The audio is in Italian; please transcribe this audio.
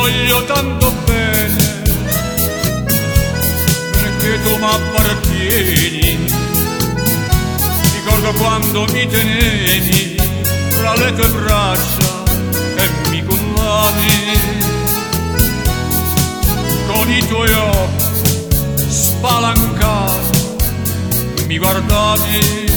voglio tanto bene, perché tu m'appartieni. Ricordo quando mi tenevi fra le tue braccia e mi cullavi, con i tuoi occhi spalancati mi guardavi.